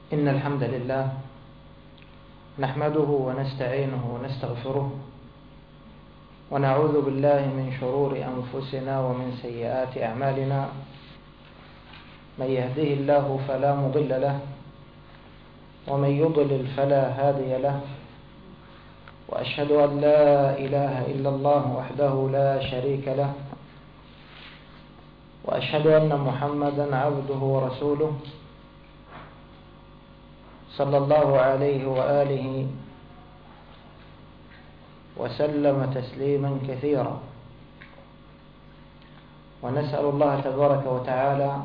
إن الحمد لله نحمده ونستعينه ونستغفره ونعوذ بالله من شرور أنفسنا ومن سيئات أعمالنا. من يهده الله فلا مضل له ومن يضلل فلا هادي له، وأشهد أن لا إله إلا الله وحده لا شريك له، وأشهد أن محمدا عبده ورسوله صلى الله عليه وآله وسلم تسليما كثيرا. ونسأل الله تبارك وتعالى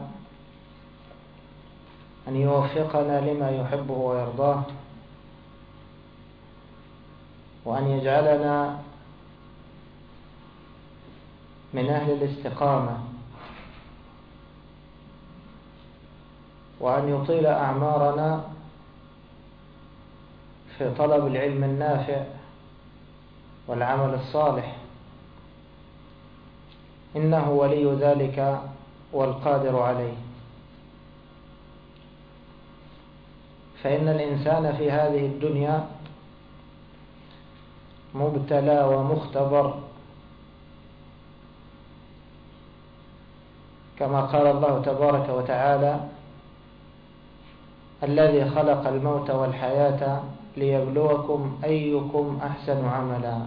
أن يوفقنا لما يحبه ويرضاه، وأن يجعلنا من أهل الاستقامة، وأن يطيل أعمارنا في طلب العلم النافع والعمل الصالح، إنه ولي ذلك والقادر عليه. فإن الإنسان في هذه الدنيا مبتلى ومختبر، كما قال الله تبارك وتعالى: الذي خلق الموت والحياة ليبلوكم أيكم أحسن عملا.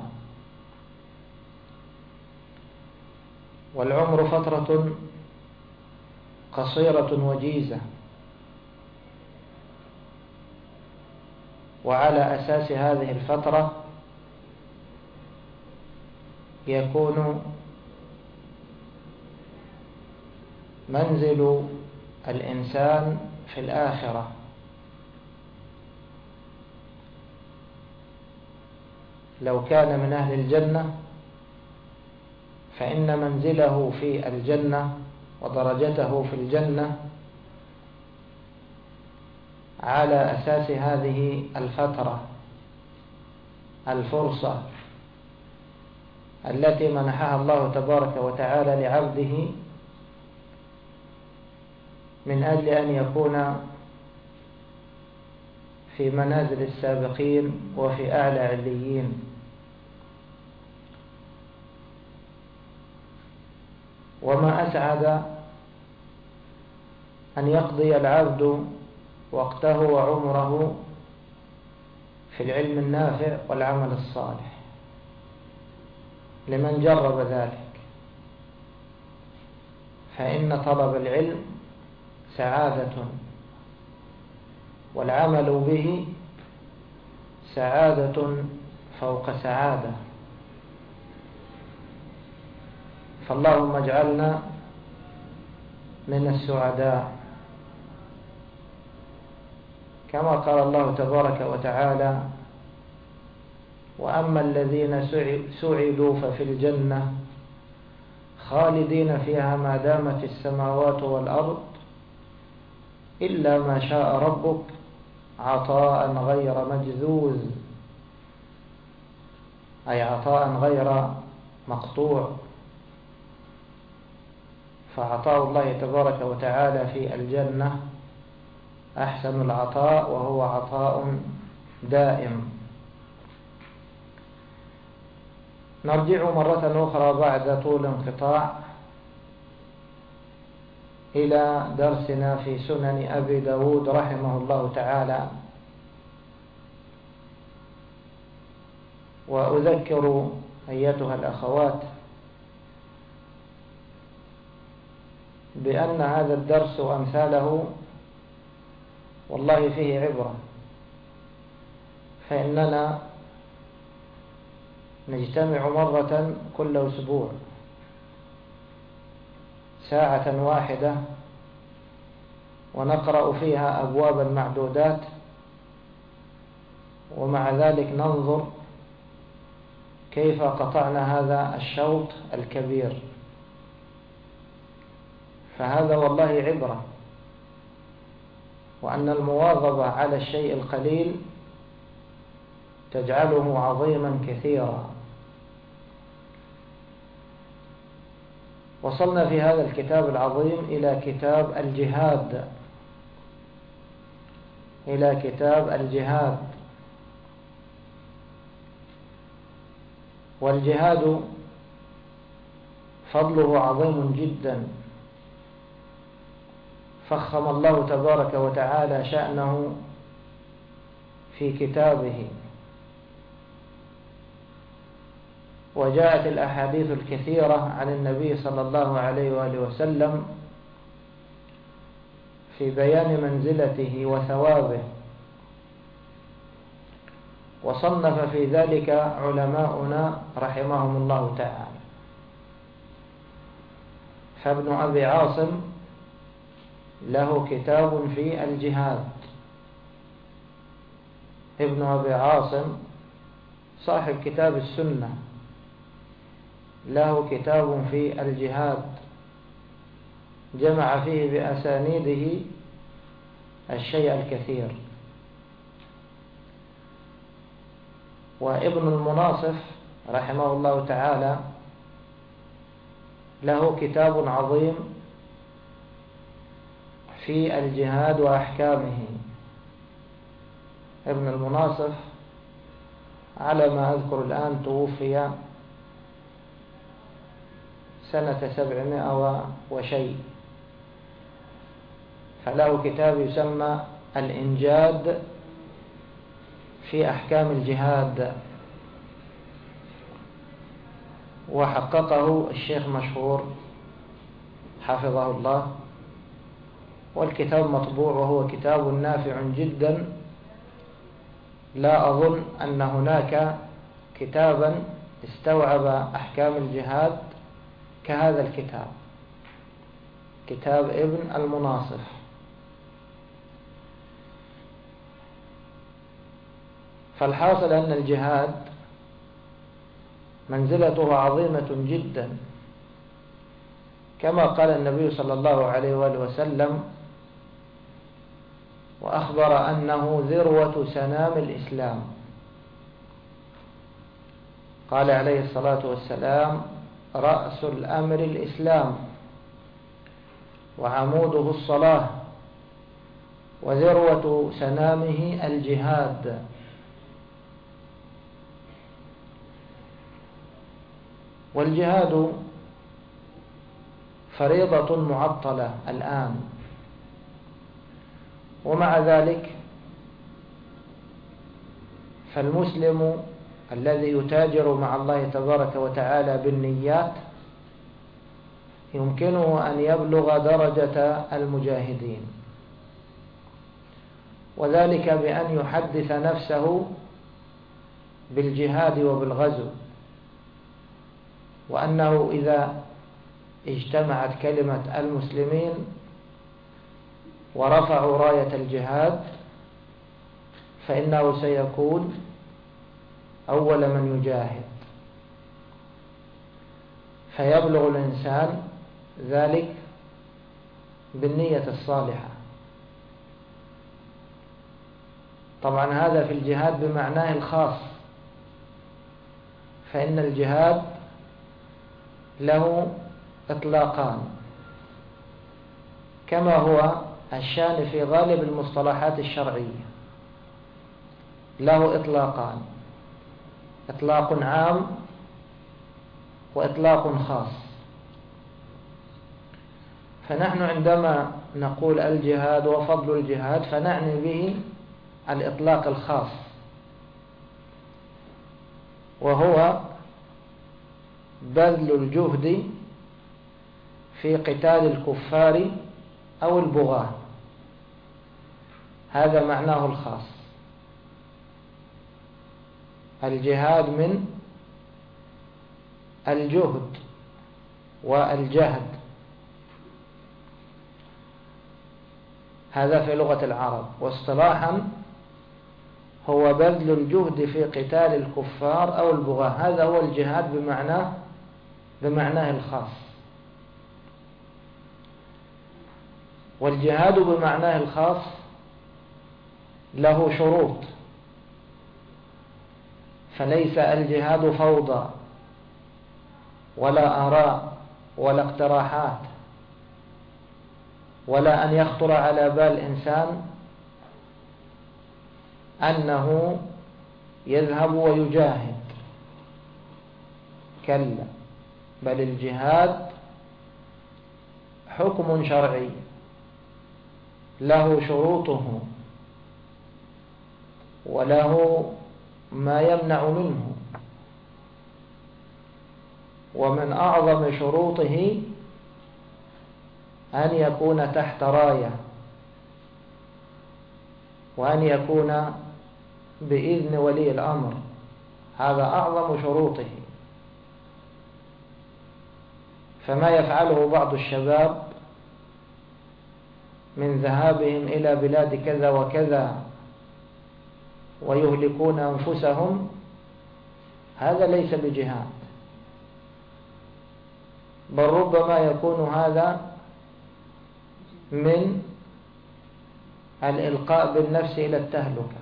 والعمر فترة قصيرة وجيزة، وعلى أساس هذه الفترة يكون منزل الإنسان في الآخرة. لو كان من أهل الجنة فإن منزله في الجنة ودرجته في الجنة على أساس هذه الفترة، الفرصة التي منحها الله تبارك وتعالى لعبده من أجل أن يكون في منازل السابقين وفي أعلى عليين. وما أسعد أن يقضي العبد وقته وعمره في العلم النافع والعمل الصالح لمن جرب ذلك. فإن طلب العلم سعادة، والعمل به سعادة فوق سعادة. فاللهم اجعلنا من السعداء، كما قال الله تبارك وتعالى: وأما الذين سعدوا ففي الجنة خالدين فيها ما دامت السماوات والأرض إلا ما شاء ربك عطاء غير مجذوذ، أي عطاء غير مقطوع. فعطاء الله تبارك وتعالى في الجنة أحسن العطاء، وهو عطاء دائم. نرجع مرة أخرى بعد طول انقطاع إلى درسنا في سنن أبي داود رحمه الله تعالى. وأذكر أيتها الأخوات بأن هذا الدرس وأمثاله والله فيه عبرة، فإننا نجتمع مرة كل أسبوع ساعة واحدة، ونقرأ فيها أبوابا معدودات، ومع ذلك ننظر كيف قطعنا هذا الشوط الكبير. فهذا والله عبرة، وأن المواظبة على الشيء القليل تجعله عظيما كثيرا. وصلنا في هذا الكتاب العظيم إلى كتاب الجهاد، إلى كتاب الجهاد. والجهاد فضله عظيم جدا، فخم الله تبارك وتعالى شأنه في كتابه، وجاءت الأحاديث الكثيرة عن النبي صلى الله عليه وآله وسلم في بيان منزلته وثوابه، وصنف في ذلك علماؤنا رحمهم الله تعالى. فابن أبي عاصم له كتاب في الجهاد. ابن أبي عاصم صاحب كتاب السنة له كتاب في الجهاد، جمع فيه بأسانيده الشيء الكثير. وابن المناصف رحمه الله تعالى له كتاب عظيم في الجهاد وأحكامه. ابن المناصف على ما أذكر الآن توفي سنة 700 وشيء، فله كتاب يسمى الإنجاد في أحكام الجهاد، وحققه الشيخ مشهور حفظه الله، والكتاب مطبوع وهو كتاب نافع جدا. لا أظن أن هناك كتابا استوعب أحكام الجهاد كهذا الكتاب، كتاب ابن المناصف. فالحاصل أن الجهاد منزلته عظيمة جدا، كما قال النبي صلى الله عليه وآله وسلم وأخبر أنه ذروة سنام الإسلام. قال عليه الصلاة والسلام: رأس الأمر الإسلام، وعموده الصلاة، وذروة سنامه الجهاد. والجهاد فريضة معطلة الآن، ومع ذلك فالمسلم الذي يتاجر مع الله تبارك وتعالى بالنيات يمكنه أن يبلغ درجة المجاهدين، وذلك بأن يحدث نفسه بالجهاد وبالغزو، وأنه إذا اجتمعت كلمة المسلمين ورفعوا راية الجهاد فإنه سيكون أول من يجاهد، فيبلغ الإنسان ذلك بالنية الصالحة. طبعا هذا في الجهاد بمعناه الخاص، فإن الجهاد له إطلاقان، كما هو الشأن في غالب المصطلحات الشرعية، له إطلاقان: إطلاق عام وإطلاق خاص. فنحن عندما نقول الجهاد وفضل الجهاد فنعني به الإطلاق الخاص، وهو بذل الجهد في قتال الكفار أو البغاة، هذا معناه الخاص. الجهاد من الجهد والجهد، هذا في لغة العرب، واصطلاحا هو بذل الجهد في قتال الكفار أو البغاة، هذا هو الجهاد بمعناه الخاص. والجهاد بمعناه الخاص له شروط، فليس الجهاد فوضى ولا آراء ولا اقتراحات، ولا أن يخطر على بال إنسان أنه يذهب ويجاهد، كلا، بل الجهاد حكم شرعي له شروطه وله ما يمنع منه، ومن أعظم شروطه أن يكون تحت راية، وأن يكون بإذن ولي الأمر، هذا أعظم شروطه. فما يفعله بعض الشباب من ذهابهم إلى بلاد كذا وكذا ويهلكون أنفسهم، هذا ليس بجهاد، بل ربما يكون هذا من الإلقاء بالنفس إلى التهلكة.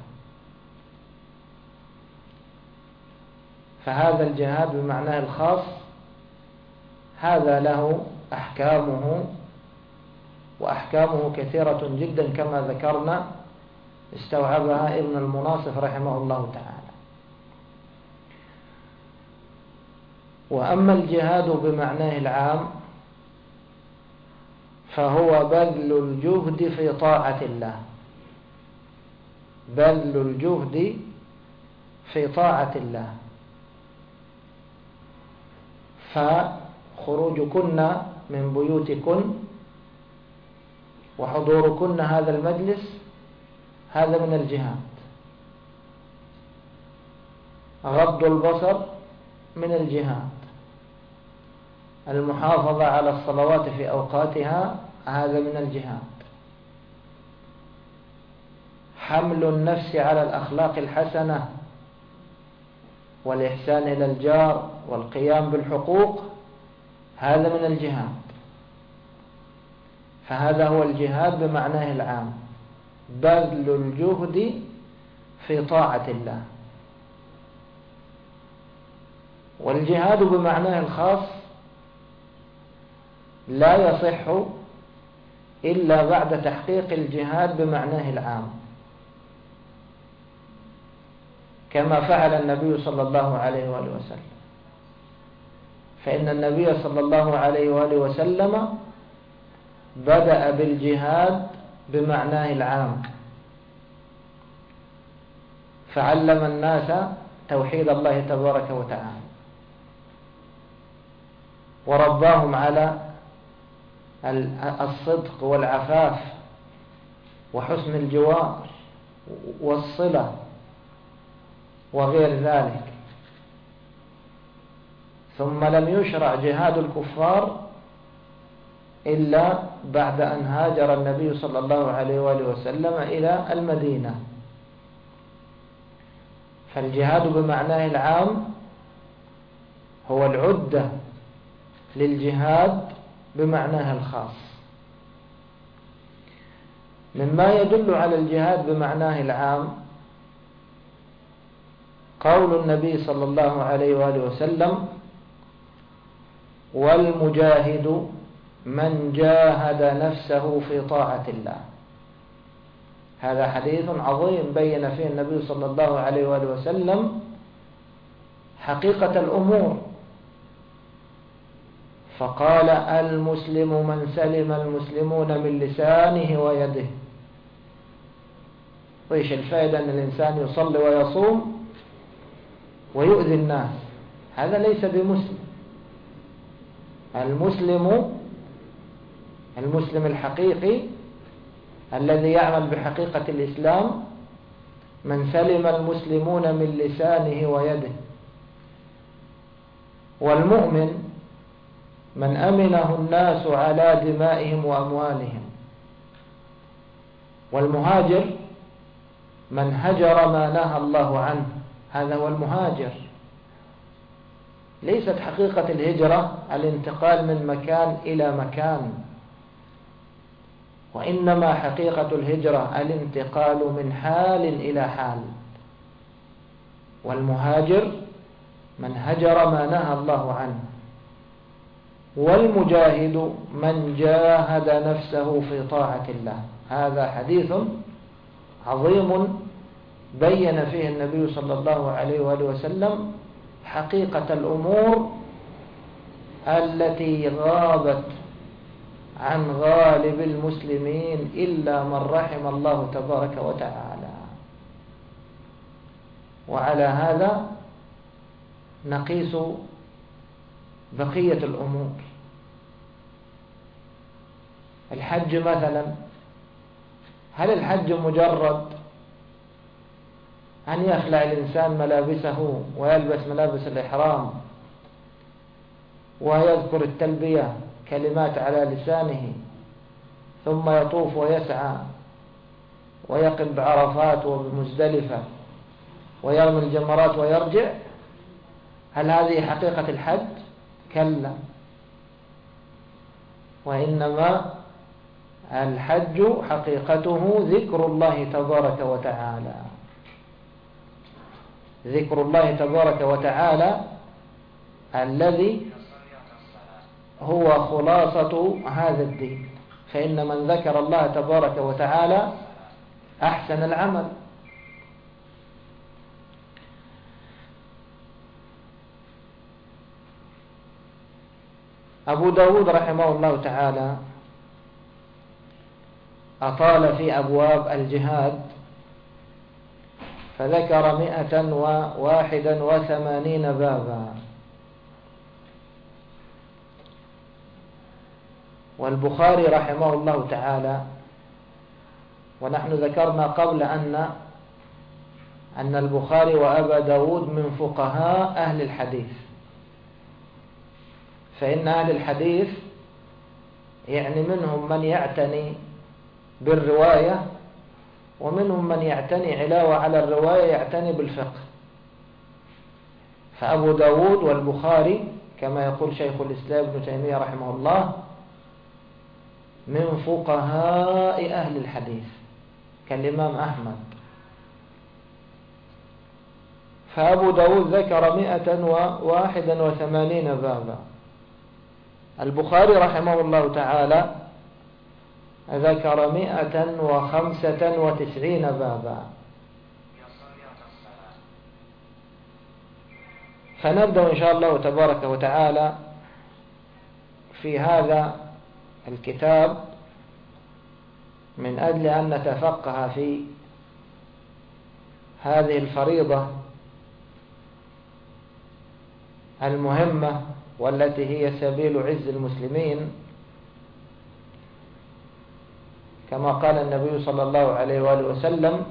فهذا الجهاد بمعناه الخاص هذا له أحكامه، وأحكامه كثيرة جدا كما ذكرنا استوعبها ابن المناصف رحمه الله تعالى. وأما الجهاد بمعناه العام فهو بذل الجهد في طاعة الله، بذل الجهد في طاعة الله. فخروجكن من بيوتكن وحضوركن هذا المجلس هذا من الجهاد. غض البصر من الجهاد. المحافظة على الصلوات في أوقاتها هذا من الجهاد. حمل النفس على الأخلاق الحسنة والإحسان إلى الجار والقيام بالحقوق هذا من الجهاد. فهذا هو الجهاد بمعناه العام، بذل الجهد في طاعة الله. والجهاد بمعناه الخاص لا يصح إلا بعد تحقيق الجهاد بمعناه العام، كما فعل النبي صلى الله عليه وآله وسلم. فإن النبي صلى الله عليه وآله وسلم بدأ بالجهاد بمعناه العام، فعلم الناس توحيد الله تبارك وتعالى، ورباهم على الصدق والعفاف وحسن الجوار والصلة وغير ذلك. ثم لم يشرع جهاد الكفار إلا بعد أن هاجر النبي صلى الله عليه وآله وسلم إلى المدينة. فالجهاد بمعناه العام هو العدة للجهاد بمعناه الخاص. مما يدل على الجهاد بمعناه العام قول النبي صلى الله عليه وآله وسلم: والمجاهد من جاهد نفسه في طاعة الله. هذا حديث عظيم بين فيه النبي صلى الله عليه وآله وسلم حقيقة الأمور، فقال: المسلم من سلم المسلمون من لسانه ويده. وإيش الفائدة أن الإنسان يصلي ويصوم ويؤذي الناس؟ هذا ليس بمسلم. المسلم الحقيقي الذي يعمل بحقيقة الإسلام من سلم المسلمون من لسانه ويده. والمؤمن من أمنه الناس على دمائهم وأموالهم. والمهاجر من هجر ما نهى الله عنه، هذا هو المهاجر. ليست حقيقة الهجرة الانتقال من مكان إلى مكان، وإنما حقيقة الهجرة الانتقال من حال إلى حال. والمهاجر من هجر ما نهى الله عنه. والمجاهد من جاهد نفسه في طاعة الله. هذا حديث عظيم بين فيه النبي صلى الله عليه وآله وسلم حقيقة الأمور التي غابت عن غالب المسلمين إلا من رحم الله تبارك وتعالى. وعلى هذا نقيس بقية الأمور. الحج مثلا، هل الحج مجرد أن يخلع الإنسان ملابسه ويلبس ملابس الإحرام ويذكر التلبية كلمات على لسانه ثم يطوف ويسعى ويقف بعرفات وبمزدلفة ويرمي الجمرات ويرجع؟ هل هذه حقيقة الحج؟ كلا، وإنما الحج حقيقته ذكر الله تبارك وتعالى. ذكر الله تبارك وتعالى الذي هو خلاصة هذا الدين. فإن من ذكر الله تبارك وتعالى أحسن العمل. أبو داود رحمه الله تعالى أطال في أبواب الجهاد، فذكر 181 بابا. والبخاري رحمه الله تعالى، ونحن ذكرنا قبل أن البخاري وأبا داود من فقهاء أهل الحديث، فإن أهل الحديث يعني منهم من يعتني بالرواية، ومنهم من يعتني علاوة على الرواية يعتني بالفقه. فأبو داود والبخاري كما يقول شيخ الإسلام ابن تيمية رحمه الله من فقهاء أهل الحديث كالإمام أحمد. فأبو داود ذكر 181 بابا. البخاري رحمه الله تعالى ذكر 195 بابا. فنبدأ إن شاء الله تبارك وتعالى في هذا الكتاب من أجل أن نتفقه في هذه الفريضة المهمة والتي هي سبيل عز المسلمين، كما قال النبي صلى الله عليه وآله وسلم: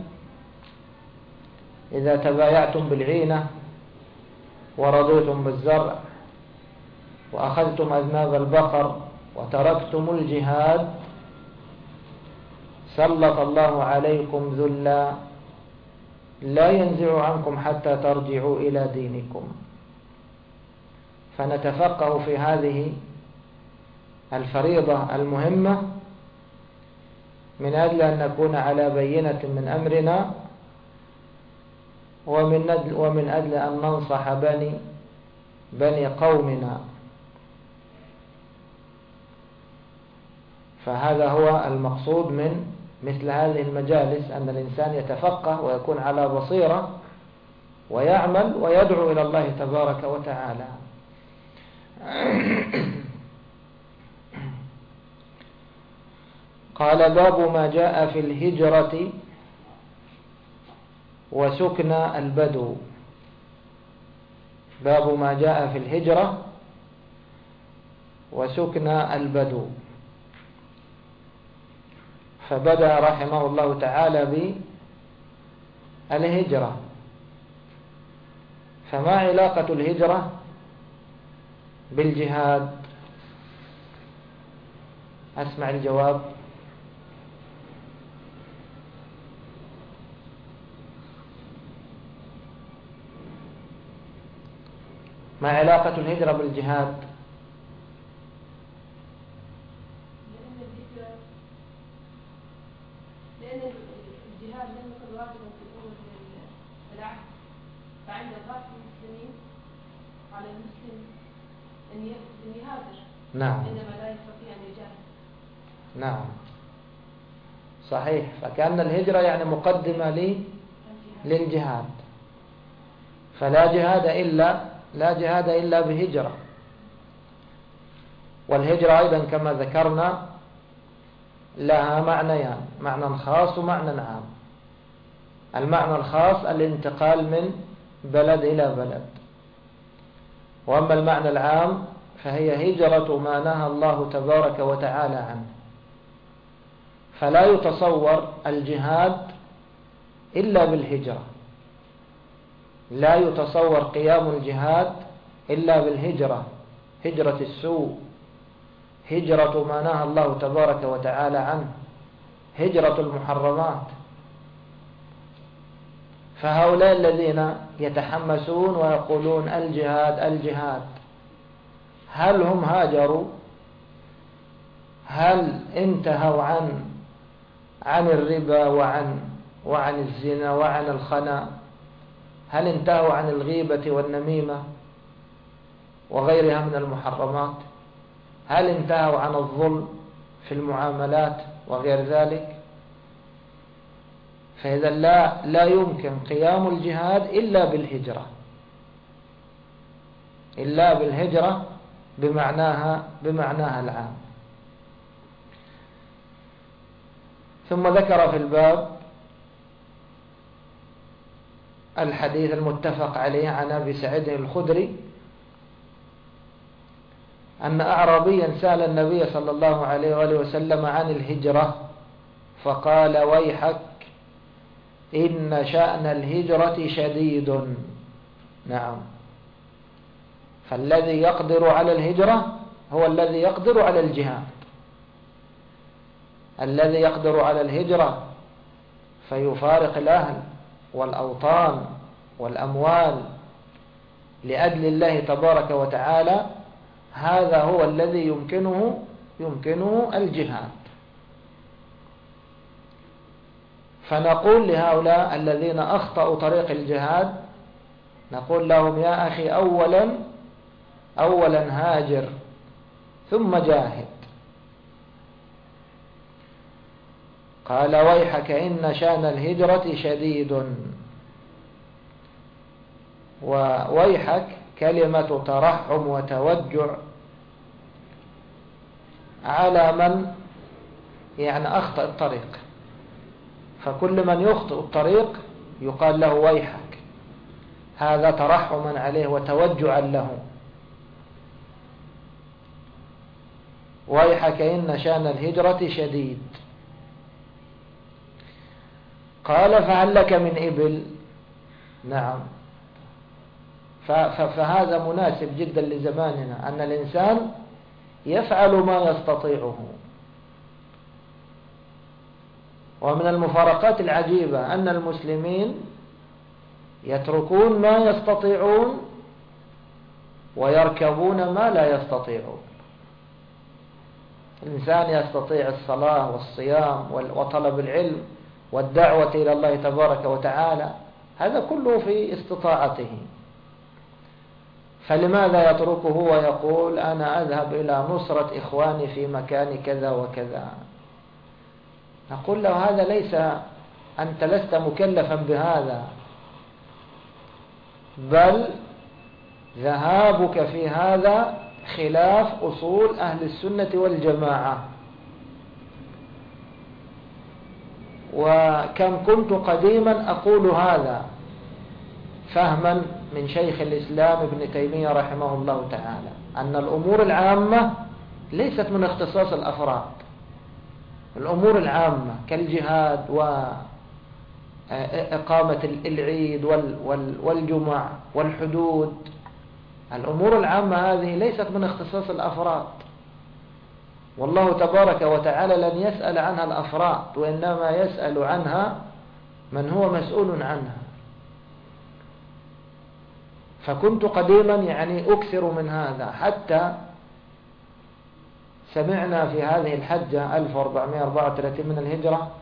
إذا تبايعتم بالعينة ورضيتم بالزرع وأخذتم أذناب البقر وتركتم الجهاد سلط الله عليكم ذلا لا ينزع عنكم حتى ترجعوا إلى دينكم. فنتفقه في هذه الفريضة المهمة من أجل أن نكون على بينة من أمرنا، ومن أجل أن ننصح بني قومنا. فهذا هو المقصود من مثل هذه المجالس، أن الإنسان يتفقه ويكون على بصيرة ويعمل ويدعو إلى الله تبارك وتعالى. قال: باب ما جاء في الهجرة وسكن البدو. باب ما جاء في الهجرة وسكن البدو. فبدأ رحمه الله تعالى بالهجرة. فما علاقة الهجرة بالجهاد؟ أسمع الجواب. ما علاقة الهجرة بالجهاد؟ لأن الجهاد لم يكن واجبا في أول العهد، فعند ضعف المسلمين على المسلم أن يهاجر. نعم. عندما لا يستطيع أن يجاهد. نعم، صحيح. فكأن الهجرة يعني مقدمة للجهاد، فلا جهاد إلا بهجرة. والهجرة أيضا كما ذكرنا لها معنيان، معنى خاص ومعنى عام. المعنى الخاص الانتقال من بلد إلى بلد، وأما المعنى العام فهي هجرة ما نهى الله تبارك وتعالى عنه. فلا يتصور الجهاد إلا بالهجرة، لا يتصور قيام الجهاد إلا بالهجرة، هجرة السوء، هجرة ما نهى الله تبارك وتعالى عنه، هجرة المحرمات. فهؤلاء الذين يتحمسون ويقولون الجهاد الجهاد، هل هم هاجروا؟ هل انتهوا عن الربا وعن الزنا وعن الخنا؟ هل انتهوا عن الغيبة والنميمة وغيرها من المحرمات؟ هل انتهوا عن الظلم في المعاملات وغير ذلك؟ فإذا لا يمكن قيام الجهاد إلا بالهجرة بمعناها العام. ثم ذكر في الباب الحديث المتفق عليه عن أبي سعيد الخدري أن أعرابيا سأل النبي صلى الله عليه وآله وسلم عن الهجرة فقال: ويحك إن شأن الهجرة شديد. نعم، فالذي يقدر على الهجرة هو الذي يقدر على الجهاد. الذي يقدر على الهجرة فيفارق الأهل والأوطان والأموال لأجل الله تبارك وتعالى، هذا هو الذي يمكنه الجهاد. فنقول لهؤلاء الذين أخطأوا طريق الجهاد، نقول لهم: يا أخي، أولا هاجر ثم جاهد. قال: ويحك إن شأن الهجرة شديد. وويحك كلمة ترحم وتوجع على من أخطأ الطريق، فكل من يخطئ الطريق يقال له ويحك، هذا ترحما عليه وتوجعا له. ويحك إن شأن الهجرة شديد. قال: فهل لك من إبل؟ نعم، فهذا مناسب جدا لزماننا، أن الإنسان يفعل ما يستطيعه. ومن المفارقات العجيبة أن المسلمين يتركون ما يستطيعون ويركبون ما لا يستطيعون. الإنسان يستطيع الصلاة والصيام وطلب العلم والدعوة إلى الله تبارك وتعالى، هذا كله في استطاعته، فلماذا يتركه ويقول: أنا أذهب إلى نصرة إخواني في مكان كذا وكذا؟ نقول له: هذا ليس، أنت لست مكلفا بهذا، بل ذهابك في هذا خلاف أصول أهل السنة والجماعة. وكم كنت قديما أقول هذا فهما من شيخ الإسلام ابن تيمية رحمه الله تعالى، أن الأمور العامة ليست من اختصاص الأفراد. الأمور العامة كالجهاد وإقامة العيد والجمع والحدود، الأمور العامة هذه ليست من اختصاص الأفراد، والله تبارك وتعالى لن يسأل عنها الأفراد، وإنما يسأل عنها من هو مسؤول عنها. فكنت قديما أكثر من هذا، حتى سمعنا في هذه الحجة 1434 من الهجرة،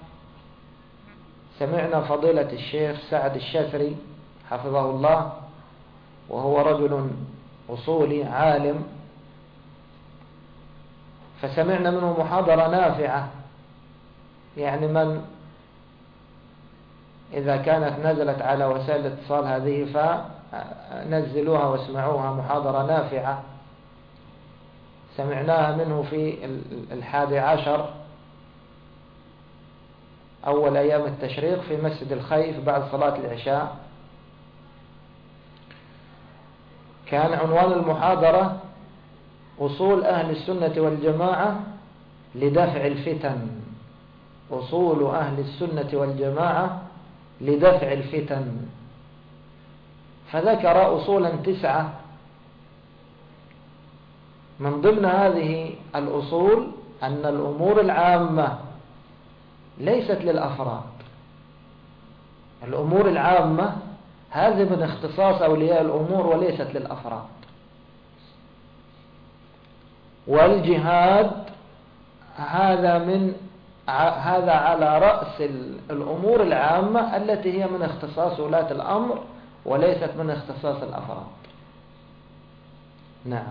سمعنا فضيلة الشيخ سعد الشافري حفظه الله، وهو رجل أصولي عالم، فسمعنا منه محاضرة نافعة، من إذا كانت نزلت على وسائل الاتصال هذه فنزلوها واسمعوها، محاضرة نافعة سمعناها منه في 11 أول أيام التشريق في مسجد الخيف بعد صلاة العشاء. كان عنوان المحاضرة أصول أهل السنة والجماعة لدفع الفتن. أصول أهل السنة والجماعة لدفع الفتن. فذكر أصولا 9. من ضمن هذه الأصول أن الأمور العامة ليست للأفراد. الأمور العامة هذه من اختصاص أولياء الأمور وليست للأفراد. والجهاد هذا على رأس الأمور العامة التي هي من اختصاص ولاة الأمر وليست من اختصاص الأفراد. نعم.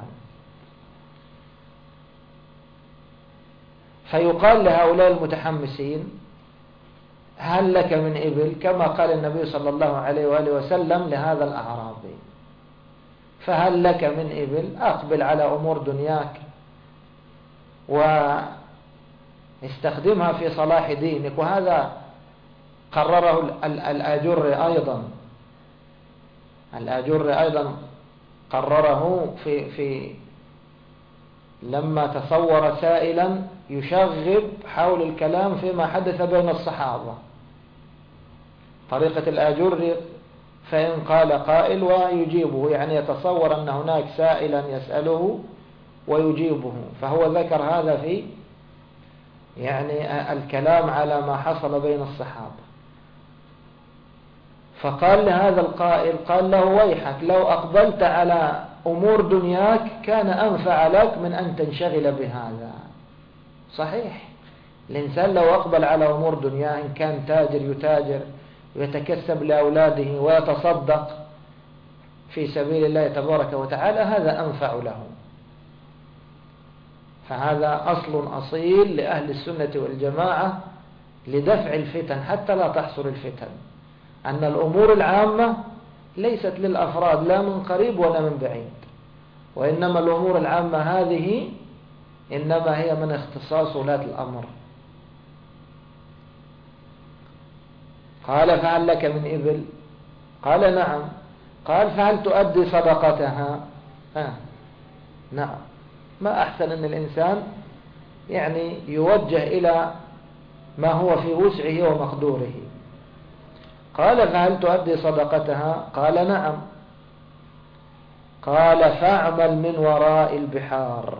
فيقال لهؤلاء المتحمسين: هل لك من إبل؟ كما قال النبي صلى الله عليه وآله وسلم لهذا الأعرابي: فهل لك من إبل؟ أقبل على أمور دنياك واستخدمها في صلاح دينك. وهذا قرره الآجر أيضا قرره في لما تصور سائلا يشغب حول الكلام فيما حدث بين الصحابة. طريقة الآجر: فإن قال قائل ويجيبه، يعني يتصور أن هناك سائلا يسأله ويجيبه. فهو ذكر هذا في الكلام على ما حصل بين الصحابة. فقال لهذا القائل، قال له: ويحك، لو أقبلت على أمور دنياك كان أنفع لك من أن تنشغل بهذا. صحيح، الإنسان لو أقبل على أمور دنياه، إن كان تاجر يتاجر ويتكسب لأولاده ويتصدق في سبيل الله تبارك وتعالى، هذا أنفع له. فهذا أصل أصيل لأهل السنة والجماعة لدفع الفتن حتى لا تحصل الفتن، أن الأمور العامة ليست للأفراد لا من قريب ولا من بعيد، وإنما الأمور العامة هذه إنما هي من اختصاص ولاة الأمر. قال: فهل لك من إبل؟ قال: نعم. قال: فهل تؤدي صدقتها؟ نعم. ما أحسن أن الإنسان يوجه إلى ما هو في وسعه ومقدوره. قال: فهل تؤدي صدقتها؟ قال: نعم. قال: فاعمل من وراء البحار.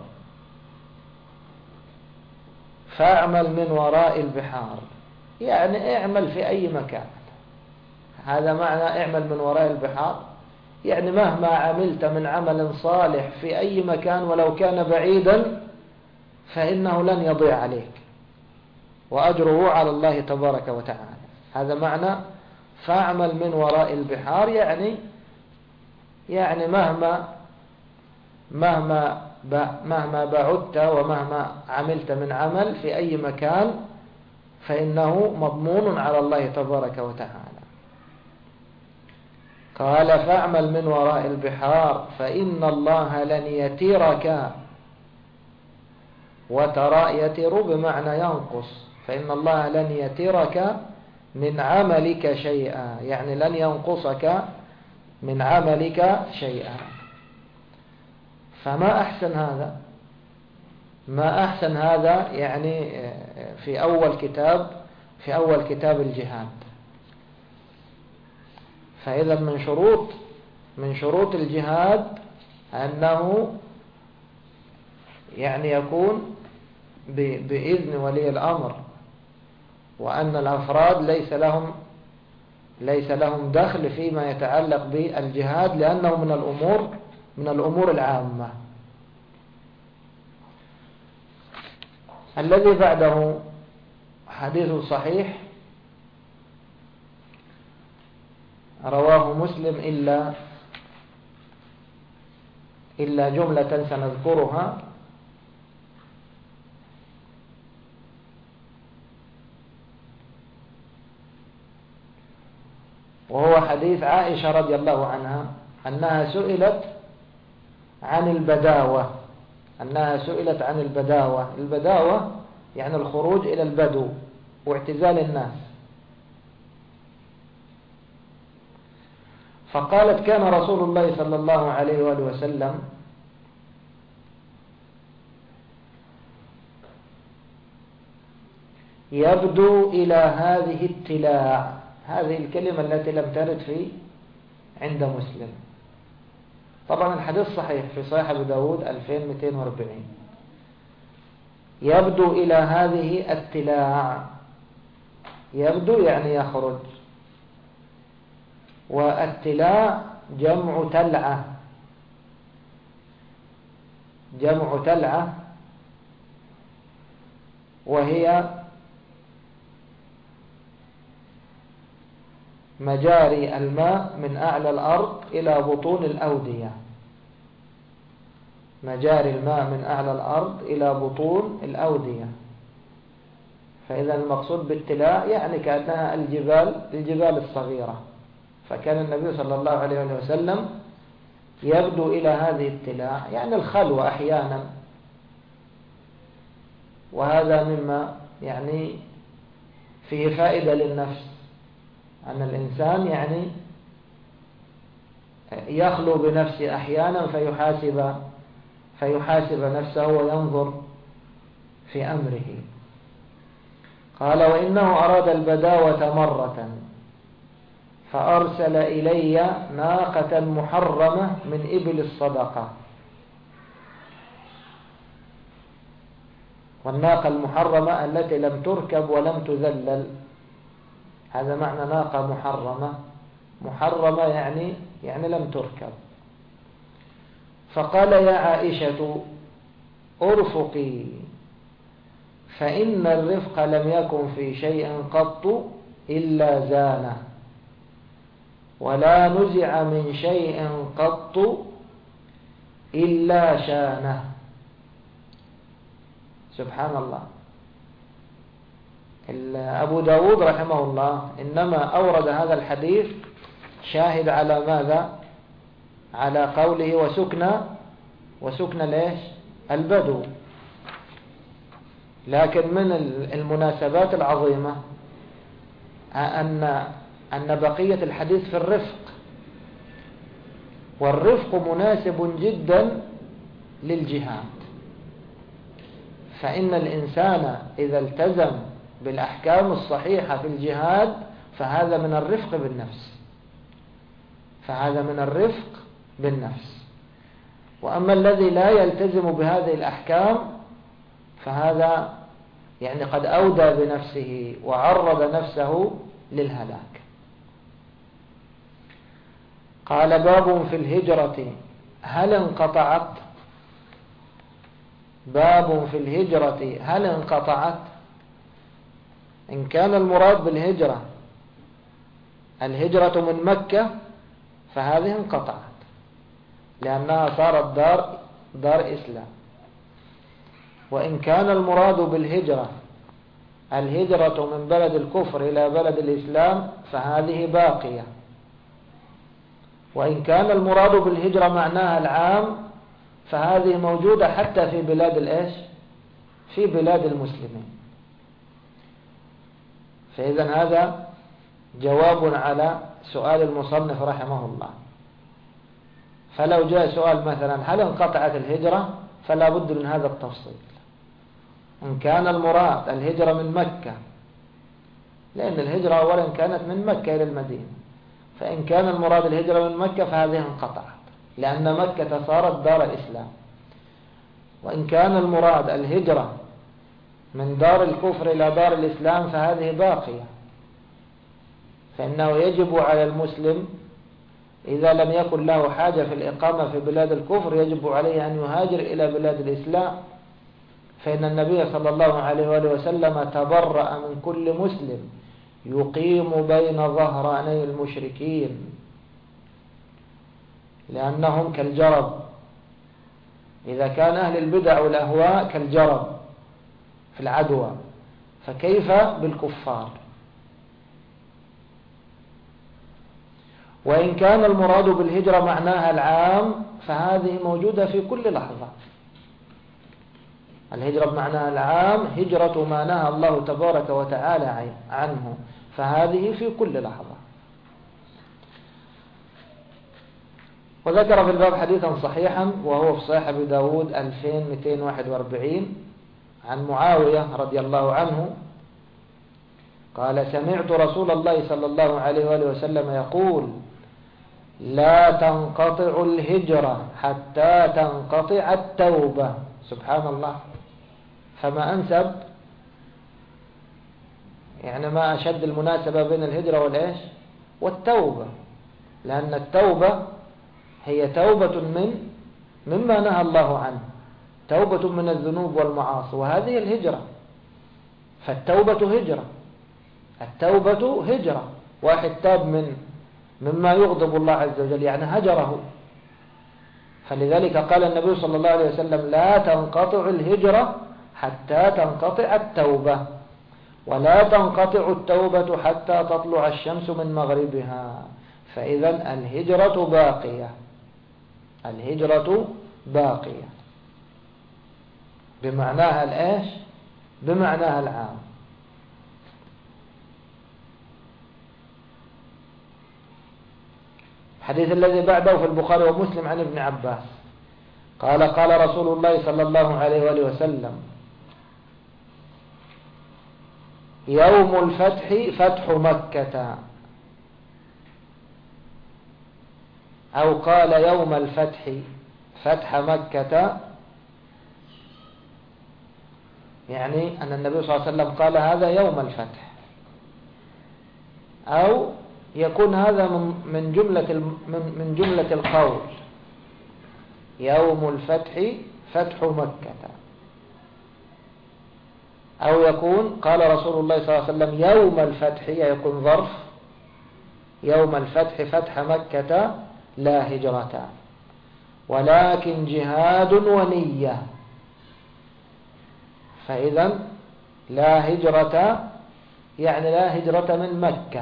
فاعمل من وراء البحار، يعني اعمل في أي مكان. هذا معنى اعمل من وراء البحار، يعني مهما عملت من عمل صالح في أي مكان ولو كان بعيدا فإنه لن يضيع عليك، وأجره على الله تبارك وتعالى. هذا معنى فاعمل من وراء البحار، يعني مهما بعدت ومهما عملت من عمل في أي مكان فإنه مضمون على الله تبارك وتعالى. قال: فاعمل من وراء البحار فإن الله لن يترك. وترى يتر بمعنى ينقص، فإن الله لن يترك من عملك شيئا، يعني لن ينقصك من عملك شيئا. فما أحسن هذا، ما أحسن هذا في أول كتاب الجهاد. فإذا من شروط الجهاد أنه يكون بإذن ولي الأمر، وأن الأفراد ليس لهم دخل فيما يتعلق بالجهاد، لأنه من الأمور العامة. الذي بعده حديث صحيح رواه مسلم إلا جملة سنذكرها. وهو حديث عائشة رضي الله عنها أنها سئلت عن البداوة. البداوة يعني الخروج إلى البدو واعتزال الناس. فقالت كان رسول الله صلى الله عليه وآله وسلم يبدو إلى هذه التلاع، هذه الكلمة التي لم ترد عند مسلم. طبعا الحديث صحيح في صحيح أبي داود 2240. يبدو إلى هذه التلاع، يبدو يعني يخرج، والتلاع جمع تلعة، وهي مجاري الماء من أعلى الأرض إلى بطون الأودية. مجاري الماء من أعلى الأرض إلى بطون الأودية. فإذا المقصود بالتلاع يعني كأنها الجبال الصغيرة. فكان النبي صلى الله عليه وسلم يبدو إلى هذه التلاع يعني الخلوة أحيانا، وهذا مما يعني فيه فائدة للنفس، أن الإنسان يعني يخلو بنفسه أحيانا فيحاسب نفسه وينظر في أمره. قال وإنه أراد البداوة مرة فأرسل إلي ناقة محرمة من إبل الصدقة. والناقة المحرمة التي لم تركب ولم تذلل، هذا معنى ناقة محرمة يعني لم تركب. فقال يا عائشة أرفقي، فإن الرفق لم يكن في شيء قط إلا زانه، ولا نزع من شيء قط إلا شانه. سبحان الله. أبو داود رحمه الله إنما أورد هذا الحديث شاهد على ماذا؟ على قوله وسكن ليش؟ البدو. لكن من المناسبات العظيمة أن بقية الحديث في الرفق، والرفق مناسب جدا للجهاد. فإن الإنسان إذا التزم بالأحكام الصحيحة في الجهاد فهذا من الرفق بالنفس. وأما الذي لا يلتزم بهذه الأحكام فهذا يعني قد أودى بنفسه وعرض نفسه للهلاك. قال باب في الهجرة هل انقطعت؟ باب في الهجرة هل انقطعت؟ إن كان المراد بالهجرة الهجرة من مكة فهذه انقطعت، لأنها صارت دار إسلام. وإن كان المراد بالهجرة الهجرة من بلد الكفر إلى بلد الإسلام فهذه باقية. وإن كان المراد بالهجرة معناها العام فهذه موجودة حتى في بلاد في بلاد المسلمين. فإذا هذا جواب على سؤال المصنف رحمه الله. فلو جاء سؤال مثلا هل انقطعت الهجرة فلا بد من هذا التفصيل. إن كان المراد الهجرة من مكة، لأن الهجرة أولا كانت من مكة إلى المدينة، فإن كان المراد الهجرة من مكة فهذه انقطعت لأن مكة صارت دار الإسلام. وإن كان المراد الهجرة من دار الكفر إلى دار الإسلام فهذه باقية. فإنه يجب على المسلم إذا لم يكن له حاجة في الإقامة في بلاد الكفر يجب عليه أن يهاجر إلى بلاد الإسلام. فإن النبي صلى الله عليه وآله وسلم تبرأ من كل مسلم يقيم بين ظهراني المشركين، لأنهم كالجرب. إذا كان أهل البدع والأهواء كالجرب في العدوى، فكيف بالكفار؟ وإن كان المراد بالهجرة معناها العام فهذه موجودة في كل لحظة. الهجرة بمعناها العام هجرة ما نهى الله تبارك وتعالى عنه، فهذه في كل لحظة. وذكر في الباب حديثا صحيحا وهو في صحيح أبي داود 2241 عن معاوية رضي الله عنه قال: سمعت رسول الله صلى الله عليه وآله وسلم يقول: لا تنقطع الهجرة حتى تنقطع التوبة. سبحان الله. فما أنسب يعني ما أشد المناسبة بين الهجرة والإيش والتوبة، لأن التوبة هي توبة مما نهى الله عنه، توبة من الذنوب والمعاصي، وهذه الهجرة. فالتوبة هجرة، التوبة هجرة. واحد تاب مما يغضب الله عز وجل، يعني هجره. فلذلك قال النبي صلى الله عليه وسلم: لا تنقطع الهجرة حتى تنقطع التوبة، ولا تنقطع التوبة حتى تطلع الشمس من مغربها. فإذا الهجرة باقية، الهجرة باقية بمعناها الإيش؟ بمعناها العام. الحديث الذي بعده في البخاري ومسلم عن ابن عباس قال: قال رسول الله صلى الله عليه وآله وسلم: يوم الفتح فتح مكة، أو قال يوم الفتح فتح مكة، يعني أن النبي صلى الله عليه وسلم قال هذا يوم الفتح، أو يكون هذا من جملة القول يوم الفتح فتح مكة، أو يكون قال رسول الله صلى الله عليه وسلم يوم الفتح، يكون ظرف يوم الفتح فتح مكة لا هجرة ولكن جهاد ونية. فإذا لا هجرة يعني لا هجرة من مكة،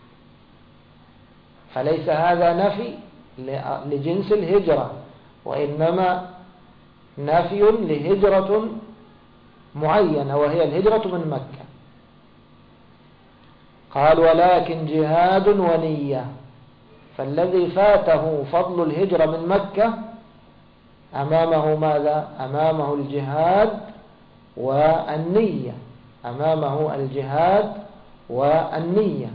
فليس هذا نفي لجنس الهجرة، وإنما نفي لهجرة معينة وهي الهجرة من مكة. قال: ولكن جهاد ونية، فالذي فاته فضل الهجرة من مكة أمامه ماذا؟ أمامه الجهاد والنية، أمامه الجهاد والنية.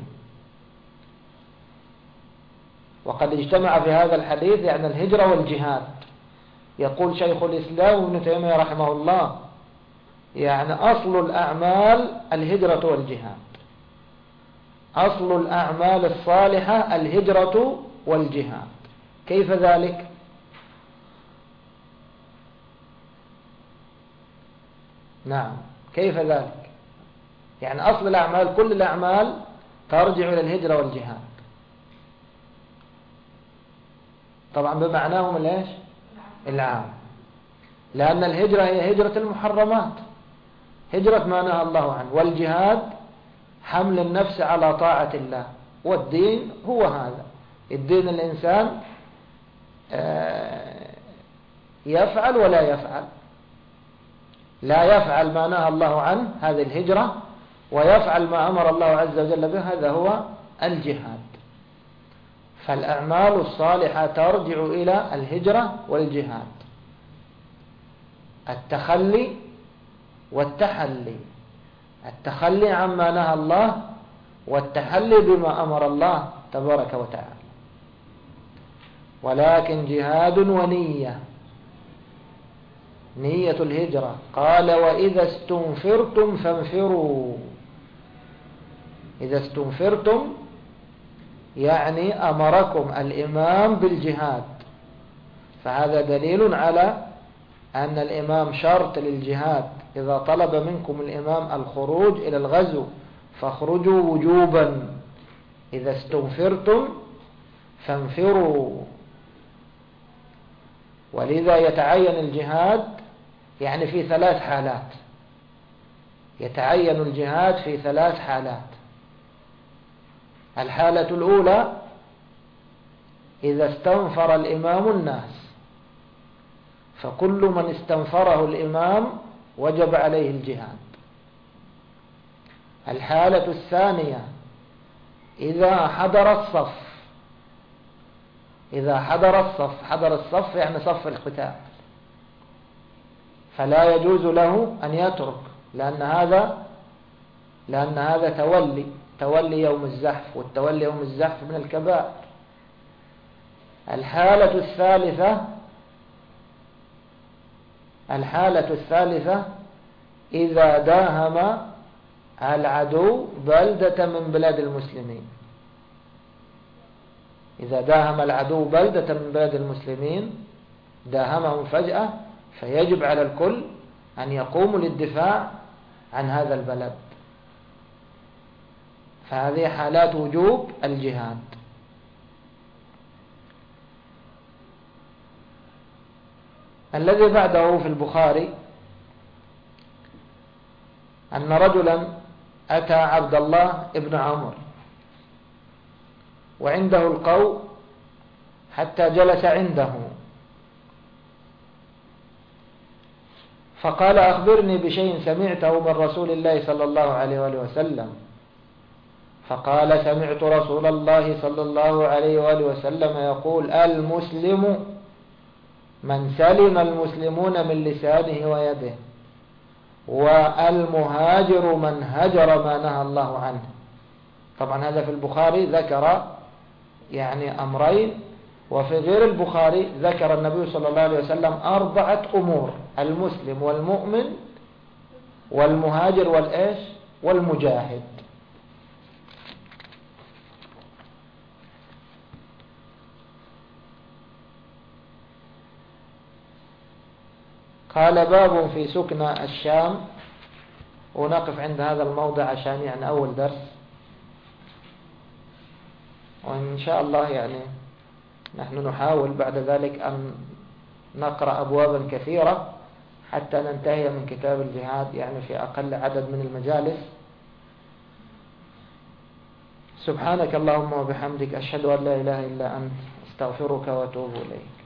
وقد اجتمع في هذا الحديث يعني الهجرة والجهاد. يقول شيخ الإسلام ابن تيمية رحمه الله: يعني أصل الأعمال الهجرة والجهاد، أصل الأعمال الصالحة الهجرة والجهاد. كيف ذلك؟ نعم، كيف ذلك؟ يعني أصل الأعمال كل الأعمال ترجع إلى الهجرة والجهاد، طبعا بمعناهم الإيش؟ العام، لأن الهجرة هي هجرة المحرمات، هجرة ما نهى الله عنه، والجهاد حمل النفس على طاعة الله. والدين هو هذا الدين، الإنسان يفعل ولا يفعل، لا يفعل ما نهى الله عنه هذه الهجرة، ويفعل ما أمر الله عز وجل به هذا هو الجهاد. فالأعمال الصالحة ترجع إلى الهجرة والجهاد، التخلي والتحلي، التخلي عما نهى الله والتحلي بما أمر الله تبارك وتعالى. ولكن جهاد ونية، نية الهجرة. قال: وإذا استنفرتم فانفروا. إذا استنفرتم يعني أمركم الإمام بالجهاد، فهذا دليل على أن الإمام شرط للجهاد. إذا طلب منكم الإمام الخروج إلى الغزو فاخرجوا وجوبا. إذا استنفرتم فانفروا. ولذا يتعين الجهاد يعني في 3 حالات، يتعين الجهاد في 3 حالات. الحالة الأولى إذا استنفر الإمام الناس، فكل من استنفره الإمام وجب عليه الجهاد. الحالة الثانية إذا حضر الصف، حضر الصف يعني صف القتال، فلا يجوز له أن يترك، لأن هذا تولي يوم الزحف، والتولي يوم الزحف من الكبائر. الحالة الثالثة إذا داهم العدو بلدة من بلاد المسلمين، إذا داهم العدو بلدة من بلاد المسلمين، داهمهم فجأة، فيجب على الكل أن يقوموا للدفاع عن هذا البلد. فهذه حالات وجوب الجهاد. الذي بعده في البخاري أن رجلا أتى عبد الله ابن عمرو وعنده القوم حتى جلس عنده، فقال: أخبرني بشيء سمعته من رسول الله صلى الله عليه وآله وسلم. فقال: سمعت رسول الله صلى الله عليه وآله وسلم يقول: المسلم من سلم المسلمون من لسانه ويده، والمهاجر من هجر ما نهى الله عنه. طبعا هذا في البخاري ذكر يعني أمرين، وفي غير البخاري ذكر النبي صلى الله عليه وسلم 4 أمور: المسلم والمؤمن والمهاجر والمجاهد. قال: باب في سكنى الشام. ونقف عند هذا الموضع عشان يعني أول درس، وإن شاء الله يعني نحن نحاول بعد ذلك أن نقرأ أبوابا كثيرة حتى ننتهي من كتاب الجهاد يعني في أقل عدد من المجالس. سبحانك اللهم وبحمدك، أشهد أن لا إله إلا أنت، استغفرك وأتوب إليك.